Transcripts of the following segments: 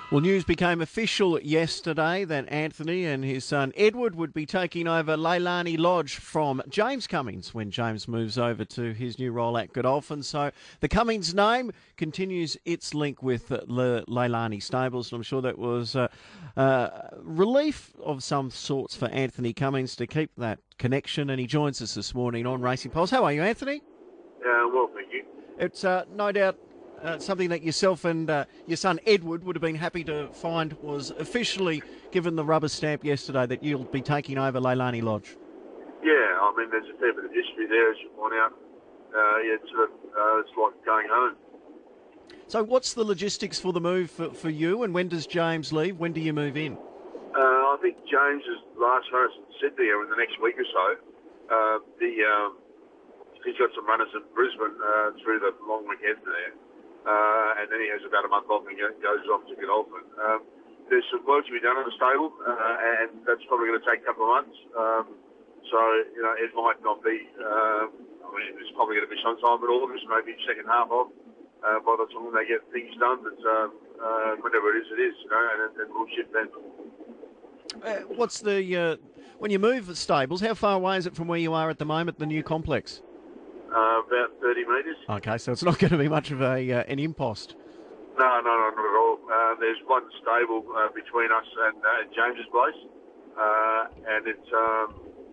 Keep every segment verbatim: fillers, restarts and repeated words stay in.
Well, news became official yesterday that Anthony and his son Edward would be taking over Leilani Lodge from James Cummings when James moves over to his new role at Godolphin. So the Cummings name continues its link with uh, Le- Leilani Stables, and I'm sure that was uh, uh, relief of some sorts for Anthony Cummings to keep that connection, and he joins us this morning on Racing Pulse. How are you, Anthony? Uh, well, thank you. It's uh, no doubt Uh, something that yourself and uh, your son Edward would have been happy to find was officially given the rubber stamp yesterday that you'll be taking over Leilani Lodge. Yeah, I mean, there's a fair bit of history there, as you point out. Uh, yeah, it's, sort of, uh, it's like going home. So what's the logistics for the move for, for you, and when does James leave? When do you move in? Uh, I think James's last race in Sydney or in the next week or so. Uh, the um, He's got some runners in Brisbane uh, through the long weekend there. Uh, and then he has about a month off and goes off to Godolphin. Um, there's some work to be done in the stable, uh, and that's probably going to take a couple of months. Um, so, you know, it might not be, uh, I mean, it's probably going to be sometime in August, maybe second half of, uh, by the time they get things done. But um, uh, whenever it is, it is, you know, and then we'll shift then. Uh, what's the, uh, when you move the stables, how far away is it from where you are at the moment, the new complex? Uh, about thirty metres. Okay, so it's not going to be much of a uh, an impost. No, no, no, not at all. Uh, there's one stable uh, between us and uh, James's place, uh, and it's um,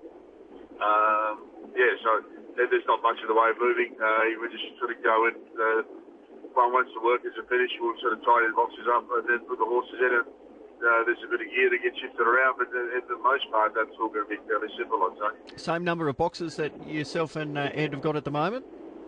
um, yeah. So there's not much in the way of moving. Uh, we just sort of go in. Uh, once the workers are finished, we'll sort of tidy the boxes up and then put the horses in. And uh, there's a bit of gear to get shifted around, but uh, for the most part, that's all going to be fairly simple, I'd say. Same number of boxes that yourself and uh, Ed have got at the moment?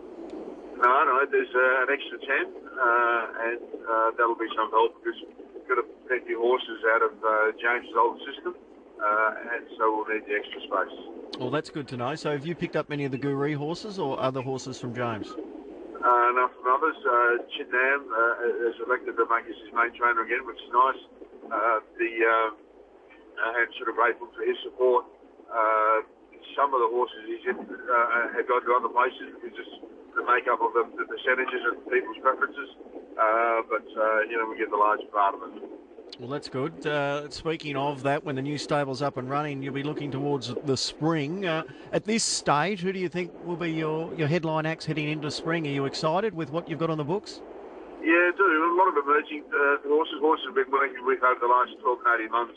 No, no, there's uh, an extra ten, uh, and uh, that'll be some help because we've got a plenty of horses out of uh, James's old system, uh, and so we'll need the extra space. Well, that's good to know. So have you picked up many of the Guru horses or other horses from James? Uh, enough from others. Uh, Chitnam uh, has elected to make us his main trainer again, which is nice. Uh, the um, uh, and sort of grateful for his support. Uh, some of the horses he's in uh, have gone to other places because it's the makeup of the, the percentages and people's preferences. Uh, but uh, you know, we get the large part of it. Well, that's good. Uh, speaking of that, when the new stable's up and running, you'll be looking towards the spring. Uh, at this stage, who do you think will be your, your headline acts heading into spring? Are you excited with what you've got on the books? Yeah, I do. A lot of emerging uh, horses. Horses have been working with over the last twelve, eighteen months.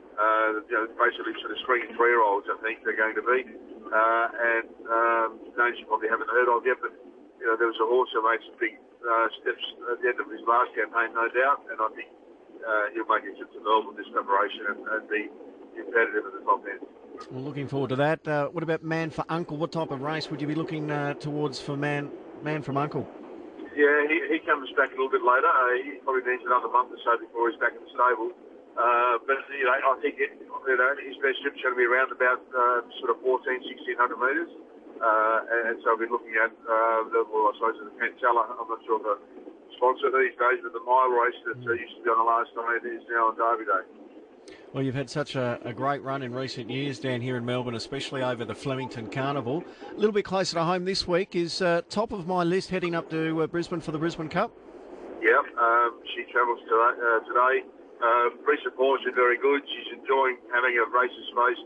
Uh, you know, basically sort of spring and three-year-olds, I think they're going to be. Uh, and um, names you probably haven't heard of yet, but you know, there was a horse who made some big uh, steps at the end of his last campaign, no doubt. And I think uh, he'll make it to Melbourne this preparation and, and be competitive at the top end. Well, looking forward to that. Uh, what about Man for Uncle? What type of race would you be looking uh, towards for Man Man from Uncle? Yeah, he, he comes back a little bit later. Uh, he probably needs another month or so before he's back in the stable. Uh, but, you know, I think it, you know, his best trip's going to be around about uh, sort of fourteen, sixteen hundred metres. Uh, and, and so we'll be looking at, uh, the, well, I suppose, the Cantella. I'm not sure the sponsor these days, but the mile race that uh, used to be on the last night is now on Derby Day. Well, you've had such a, a great run in recent years down here in Melbourne, especially over the Flemington Carnival. A little bit closer to home this week is uh, top of my list heading up to uh, Brisbane for the Brisbane Cup. Yeah, um, she travels today. Uh, today. Uh, recent form's been very good. She's enjoying having a races space.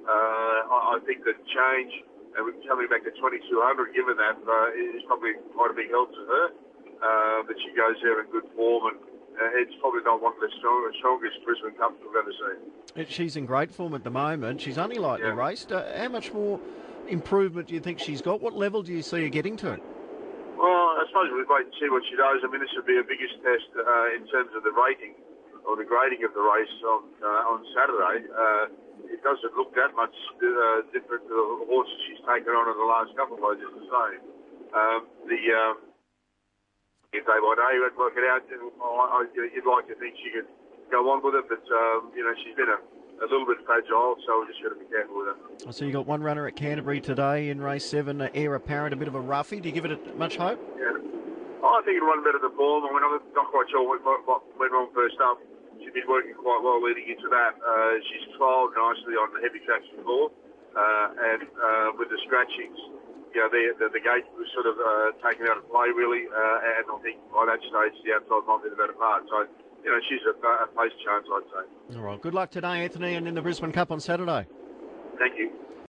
Uh, I, I think the change, and we're coming back to twenty-two hundred, given that, uh, is probably quite a big help to her. Uh, but she goes there in good form, and uh, it's probably not one of the strongest, strongest Brisbane Cups we've ever seen. She's in great form at the moment. She's only lightly yeah. raced. Uh, how much more improvement do you think she's got? What level do you see her getting to? Well, I suppose we'll wait and see what she does. I mean, this will be her biggest test uh, in terms of the rating or the grading of the race on uh, on Saturday. Uh, it doesn't look that much uh, different to the horses she's taken on in the last couple of days, as I say. Um, the um, day by day, you'd work it out. And I, I, you'd like to think she could go on with it, but um, you know, she's been a, a little bit fragile, so we're just got to be careful with her. So you got one runner at Canterbury today in race seven, uh, Heir Apparent, a bit of a roughie. Do you give it a, much hope? Yeah. Oh, I think it'll run better than form. I mean, I'm not quite sure what, what, what went wrong first up. She's been working quite well leading into that. Uh, she's trialled nicely on the heavy tracks before, uh, and uh, with the scratchings, you know, the, the, the gate was sort of uh, taken out of play, really, uh, and I think by that stage the outside might be the better part. So you know, she's a, a pace chance, I'd say. All right. Good luck today, Anthony, and in the Brisbane Cup on Saturday. Thank you.